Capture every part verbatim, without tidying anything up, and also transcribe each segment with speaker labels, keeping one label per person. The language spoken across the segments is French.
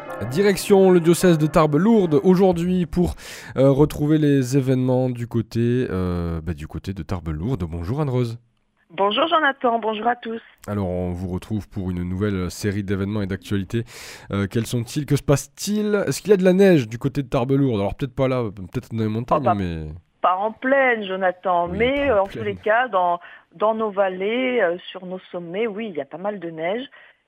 Speaker 1: Direction le diocèse de Tarbes-Lourdes aujourd'hui pour euh, retrouver les événements du côté, euh, bah, du côté de Tarbes-Lourdes. Bonjour Anne-Rose.
Speaker 2: Bonjour Jonathan, bonjour à tous.
Speaker 1: Alors on vous retrouve pour une nouvelle série d'événements et d'actualités. Euh, quels sont-ils? Que se passe-t-il? Est-ce qu'il y a de la neige du côté de Tarbes-Lourdes? Alors peut-être pas là, peut-être dans les
Speaker 2: Oh
Speaker 1: montagnes,
Speaker 2: bah,
Speaker 1: mais...
Speaker 2: pas en pleine Jonathan,
Speaker 1: Oui, pas
Speaker 2: mais
Speaker 1: en
Speaker 2: euh, en tous les
Speaker 1: pleine.
Speaker 2: cas, dans, dans nos vallées, euh, sur nos sommets, oui, il y a pas mal de neige.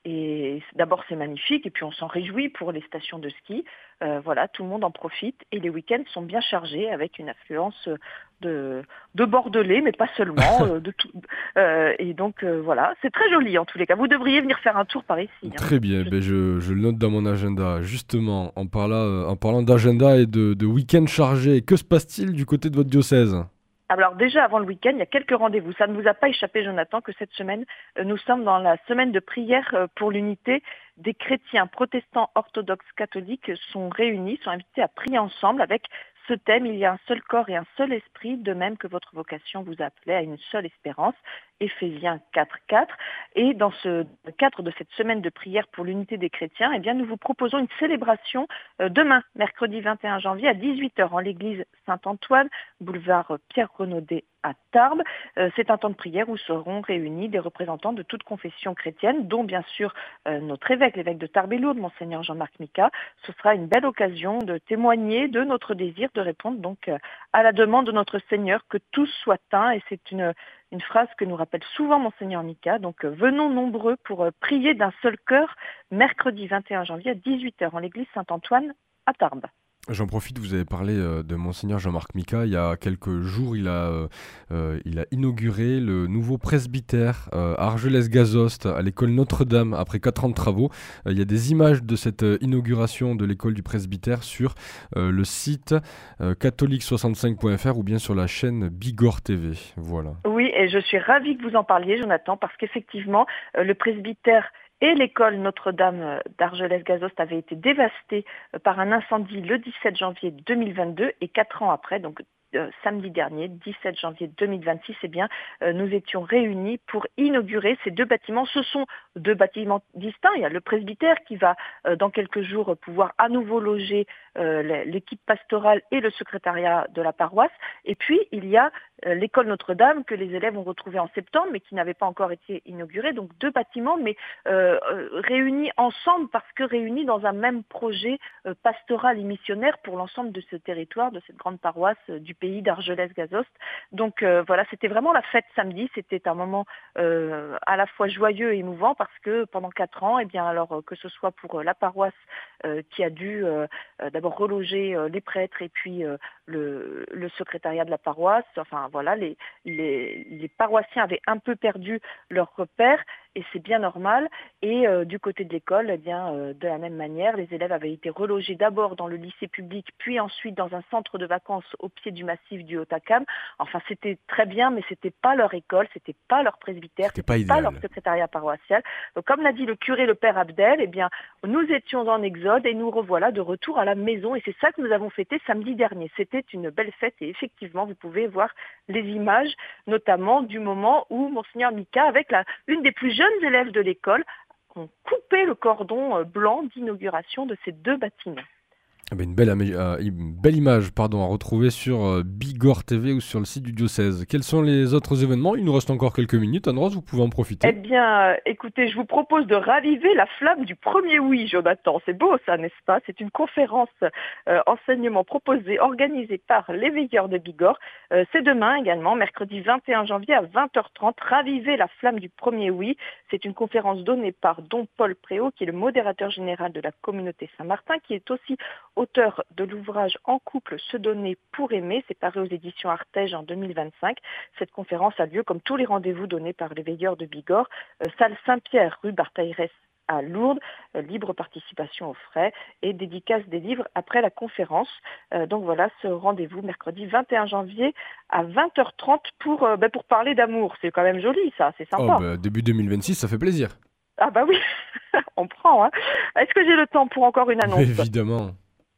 Speaker 2: Et c- d'abord c'est magnifique, et puis on s'en réjouit pour les stations de ski. Euh, voilà, tout le monde en profite, et les week-ends sont bien chargés avec une affluence de, de Bordelais, mais pas seulement, euh, de tout. Euh, et donc euh, voilà, c'est très joli en tous les cas. Vous devriez venir faire un tour par ici, hein.
Speaker 1: Très bien,
Speaker 2: Je-
Speaker 1: ben je, je le note dans mon agenda. Justement, en parlant, euh, en parlant d'agenda et de, de week-end chargé, que se passe-t-il du côté de votre diocèse?
Speaker 2: Alors déjà, avant le week-end, il y a quelques rendez-vous. Ça ne vous a pas échappé, Jonathan, que cette semaine, euh, nous sommes dans la semaine de prière euh, pour l'unité des chrétiens protestants orthodoxes catholiques sont réunis, sont invités à prier ensemble avec ce thème: il y a un seul corps et un seul esprit, de même que votre vocation vous appelait à une seule espérance. Éphésiens quatre quatre. Et dans ce cadre de cette semaine de prière pour l'unité des chrétiens, eh bien, nous vous proposons une célébration euh, demain, mercredi vingt et un janvier, à dix-huit heures en l'église Saint-Antoine, boulevard Pierre Renaudet à Tarbes. Euh, c'est un temps de prière où seront réunis des représentants de toute confession chrétienne, dont bien sûr euh, notre évêque, l'évêque de Tarbes-et-Lourdes, monseigneur Jean-Marc Mica. Ce sera une belle occasion de témoigner de notre désir de répondre donc euh, à la demande de notre Seigneur que tous soient un. Et c'est une, une phrase que nous rappelle souvent monseigneur Mica. Donc euh, venons nombreux pour euh, prier d'un seul cœur, mercredi vingt et un janvier à dix-huit heures en l'église Saint-Antoine à Tarbes.
Speaker 1: J'en profite, vous avez parlé euh, de Monseigneur Jean-Marc Mica. Il y a quelques jours, il a, euh, euh, il a inauguré le nouveau presbytère euh, à Argelès-Gazost, à l'école Notre-Dame, après quatre ans de travaux. Euh, il y a des images de cette euh, inauguration de l'école du presbytère sur euh, le site euh, catholique soixante-cinq point f r ou bien sur la chaîne Bigorre T V. Voilà.
Speaker 2: Oui, et je suis ravie que vous en parliez, Jonathan, parce qu'effectivement, euh, le presbytère et l'école Notre-Dame euh, d'Argelès-Gazost avaient été dévastés euh, par un incendie le dix-sept janvier deux mille vingt-deux, et quatre ans après, donc euh, samedi dernier, dix-sept janvier deux mille vingt-six, eh bien, euh, nous étions réunis pour inaugurer ces deux bâtiments. Ce sont deux bâtiments distincts. Il y a le presbytère qui va, euh, dans quelques jours, pouvoir à nouveau loger euh, l'équipe pastorale et le secrétariat de la paroisse. Et puis, il y a euh, l'école Notre-Dame que les élèves ont retrouvée en septembre, mais qui n'avait pas encore été inaugurée. Donc deux bâtiments, mais euh, euh, réunis ensemble parce que réunis dans un même projet euh, pastoral et missionnaire pour l'ensemble de ce territoire, de cette grande paroisse euh, du pays d'Argelès-Gazost. Donc euh, voilà, c'était vraiment la fête samedi. C'était un moment euh, à la fois joyeux et émouvant parce que pendant quatre ans, eh bien alors euh, que ce soit pour euh, la paroisse euh, qui a dû euh, euh, d'abord reloger euh, les prêtres et puis euh, le, le secrétariat de la paroisse, enfin voilà, les, les, les paroissiens avaient un peu perdu leur repère, et c'est bien normal. Et euh, du côté de l'école, eh bien, euh, de la même manière, les élèves avaient été relogés d'abord dans le lycée public, puis ensuite dans un centre de vacances au pied du massif du Haut-Acam. Enfin, c'était très bien, mais c'était pas leur école, c'était pas leur presbytère,
Speaker 1: C'était
Speaker 2: c'était
Speaker 1: pas
Speaker 2: pas leur
Speaker 1: idéal.
Speaker 2: secrétariat paroissial. Donc, comme l'a dit le curé, le père Abdel, eh bien, nous étions en exode et nous revoilà de retour à la maison. Et c'est ça que nous avons fêté samedi dernier. C'était une belle fête, et effectivement, vous pouvez voir les images, notamment du moment où monseigneur Mica, avec la, une des plus jeunes élèves de l'école, ont coupé le cordon euh, blanc d'inauguration de ces deux bâtiments.
Speaker 1: Eh ben, une, belle amé- euh, une belle image pardon, à retrouver sur euh, Bigorre T V ou sur le site du diocèse. Quels sont les autres événements? Il nous reste encore quelques minutes. Anne-Rose, vous pouvez en
Speaker 2: Eh
Speaker 1: profiter.
Speaker 2: bien, euh, écoutez, je vous propose de raviver la flamme du premier oui, Jonathan. C'est beau ça, n'est-ce pas? C'est une conférence euh, enseignement proposée, organisée par les veilleurs de Bigorre. Euh, c'est demain également, mercredi vingt et un janvier à vingt heures trente. Raviver la flamme du premier oui. C'est une conférence donnée par Don Paul Préau, qui est le modérateur général de la communauté Saint-Martin, qui est aussi auteur de l'ouvrage En couple se donner pour aimer. C'est paru aux éditions Artege en deux mille vingt-cinq. Cette conférence a lieu, comme tous les rendez-vous donnés par les veilleurs de Bigorre, Euh, salle Saint-Pierre, rue Barthaïrès à Lourdes, euh, libre participation aux frais et dédicace des livres après la conférence. Euh, donc voilà, ce rendez-vous mercredi vingt et un janvier à vingt heures trente pour, euh, ben, pour parler d'amour. C'est quand même joli ça, c'est
Speaker 1: Oh,
Speaker 2: sympa.
Speaker 1: bah, début deux mille vingt-six, ça fait plaisir.
Speaker 2: Ah bah oui, on prend. Hein. Est-ce que j'ai le temps pour encore une
Speaker 1: Mais
Speaker 2: annonce?
Speaker 1: évidemment.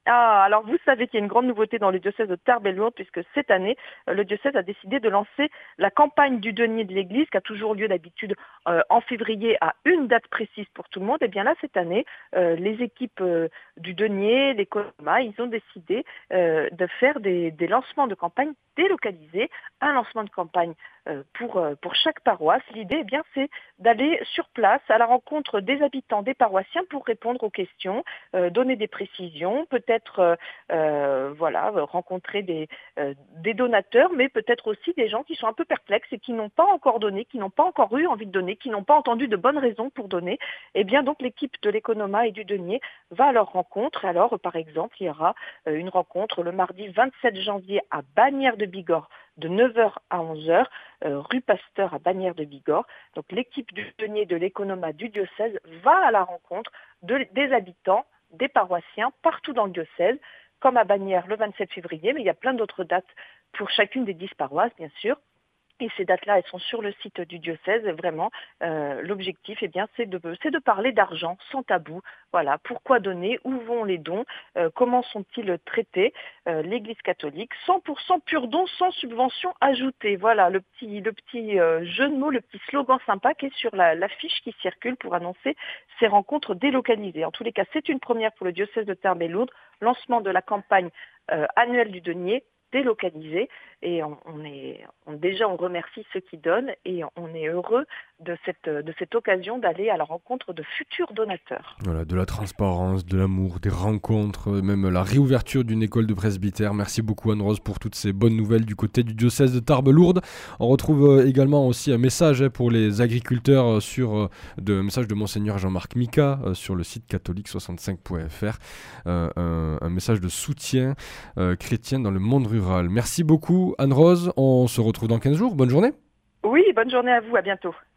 Speaker 2: Ah, alors vous savez qu'il y a une grande nouveauté dans le diocèse de Tarbes et Lourdes, puisque cette année, euh, le diocèse a décidé de lancer la campagne du denier de l'Église, qui a toujours lieu d'habitude euh, en février à une date précise pour tout le monde. Et bien là, cette année, euh, les équipes euh, du denier, les Coloma, ils ont décidé euh, de faire des, des lancements de campagne délocalisés, un lancement de campagne euh, pour, euh, pour chaque paroisse. L'idée, eh bien, c'est d'aller sur place à la rencontre des habitants, des paroissiens, pour répondre aux questions, euh, donner des précisions, peut-être être euh, euh, voilà, rencontrer des, euh, des donateurs, mais peut-être aussi des gens qui sont un peu perplexes et qui n'ont pas encore donné, qui n'ont pas encore eu envie de donner, qui n'ont pas entendu de bonnes raisons pour donner. Et bien donc l'équipe de l'Economa et du Denier va à leur rencontre. Alors par exemple, il y aura euh, une rencontre le mardi vingt-sept janvier à Bagnères de Bigorre de neuf heures à onze heures, euh, rue Pasteur à Bagnères de Bigorre. Donc l'équipe du Denier de l'Economa du diocèse va à la rencontre de, des habitants, des paroissiens partout dans le diocèse, comme à Bagnères le vingt-sept février, mais il y a plein d'autres dates pour chacune des dix paroisses, bien sûr. Et ces dates-là, elles sont sur le site du diocèse. Et vraiment, euh, l'objectif, eh bien, c'est de, c'est de parler d'argent sans tabou. Voilà, pourquoi donner, où vont les dons, euh, comment sont-ils traités, euh, l'Église catholique, cent pour cent pur don, sans subvention ajoutée. Voilà, le petit, le petit euh, jeu de mots, le petit slogan sympa qui est sur la, la fiche qui circule pour annoncer ces rencontres délocalisées. En tous les cas, c'est une première pour le diocèse de Tarbes et Lourdes, lancement de la campagne euh, annuelle du denier, délocalisé, et on, on est on, déjà on remercie ceux qui donnent et on est heureux de cette de cette occasion d'aller à la rencontre de futurs donateurs.
Speaker 1: Voilà, de la transparence, de l'amour, des rencontres, même la réouverture d'une école de presbytère. Merci beaucoup Anne-Rose pour toutes ces bonnes nouvelles du côté du diocèse de Tarbes-Lourdes. On retrouve également aussi un message pour les agriculteurs sur de message de Monseigneur Jean-Marc Mica sur le site catholique soixante-cinq point f r, euh, un, un message de soutien euh, chrétien dans le monde rural. Merci beaucoup Anne-Rose, on se retrouve dans quinze jours, bonne journée.
Speaker 2: Oui, bonne journée à vous, à bientôt.